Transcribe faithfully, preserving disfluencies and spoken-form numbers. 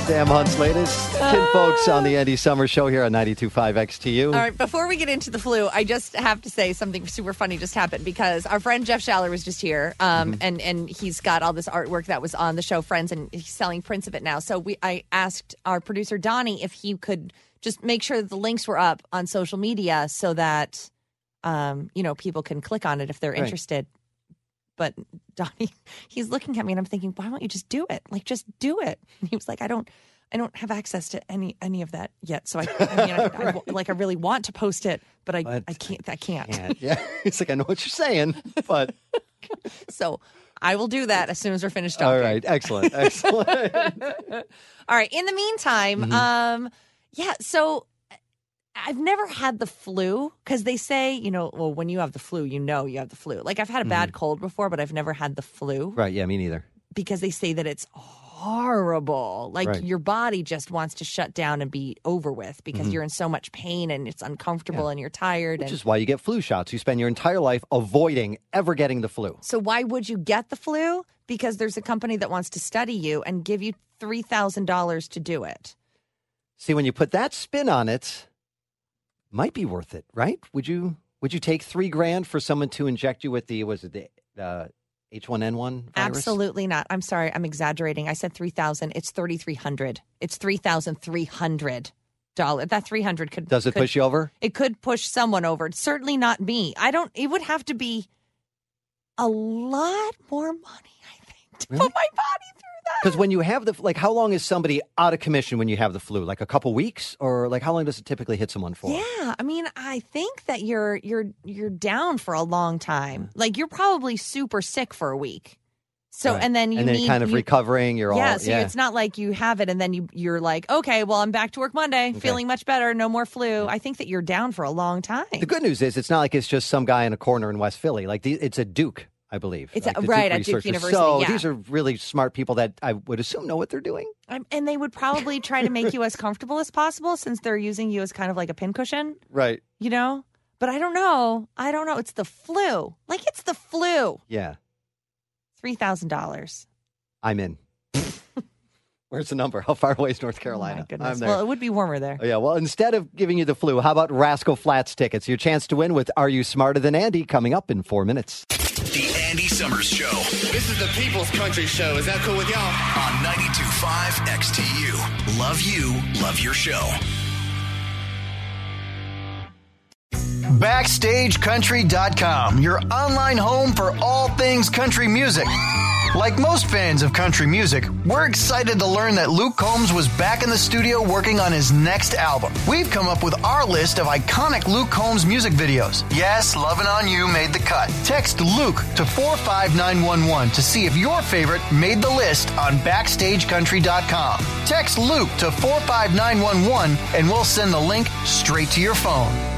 Sam Hunt's latest. Kin folks on the Andy Summers Show here on ninety-two point five X T U. All right, before we get into the flu, I just have to say something super funny just happened because our friend Jeff Schaller was just here, um, mm-hmm. and, and he's got all this artwork that was on the show Friends, and he's selling prints of it now. So we, I asked our producer, Donnie, if he could just make sure that the links were up on social media so that, um, you know, people can click on it if they're right. interested. But Donnie, he's looking at me and I'm thinking, why don't you just do it? Like, just do it. And he was like, I don't, I don't have access to any, any of that yet. So I, I mean, I, right. I, like, I really want to post it, but I, but I can't, I can't. can't. Yeah. It's like, I know what you're saying, but. So I will do that as soon as we're finished talking. All right. Excellent. Excellent. All right. In the meantime, mm-hmm. um, yeah. So I've never had the flu because they say, you know, well, when you have the flu, you know you have the flu. Like I've had a bad mm-hmm. cold before, but I've never had the flu. Right. Yeah, me neither. Because they say that it's horrible. Like right. your body just wants to shut down and be over with because mm-hmm. you're in so much pain and it's uncomfortable yeah. and you're tired. Which and... is why you get flu shots. You spend your entire life avoiding ever getting the flu. So why would you get the flu? Because there's a company that wants to study you and give you three thousand dollars to do it. See, when you put that spin on it, might be worth it, right? Would you would you take three grand for someone to inject you with the, was it the uh, H one N one virus? Absolutely not. I'm sorry. I'm exaggerating. I said three thousand. It's thirty-three hundred. It's three thousand three hundred dollars. That three hundred could. Does it could, push you over? It could push someone over. It's certainly not me. I don't, it would have to be a lot more money, I think, to really? put my body through that. Because when you have the, like, how long is somebody out of commission when you have the flu? Like a couple weeks? Or like how long does it typically hit someone for? Yeah. I mean, I think that you're, you're, you're down for a long time. Like you're probably super sick for a week. So, right. and then you and then need, kind of you, recovering. You're yeah, all, so yeah. it's not like you have it and then you, you're like, okay, well, I'm back to work Monday, okay. feeling much better. No more flu. Yeah. I think that you're down for a long time. The good news is it's not like it's just some guy in a corner in West Philly. Like the, it's a Duke. I believe. It's like a, right Duke at Duke University. So yeah. these are really smart people that I would assume know what they're doing. I'm, and they would probably try to make you as comfortable as possible since they're using you as kind of like a pincushion. Right. You know? But I don't know. I don't know. It's the flu. Like it's the flu. Yeah. three thousand dollars. I'm in. Where's the number? How far away is North Carolina? Oh my goodness. Well, it would be warmer there. Oh, yeah. Well, instead of giving you the flu, how about Rascal Flatts tickets? Your chance to win with Are You Smarter Than Andy coming up in four minutes. The Andy Summers Show. This is the People's Country Show. Is that cool with y'all? On ninety-two point five X T U. Love you. Love your show. Backstage Country dot com, your online home for all things country music. Like most fans of country music, we're excited to learn that Luke Combs was back in the studio working on his next album. We've come up with our list of iconic Luke Combs music videos. Yes, Lovin' On You made the cut. Text Luke to four five nine one one to see if your favorite made the list on Backstage Country dot com. Text Luke to four five nine one one and we'll send the link straight to your phone.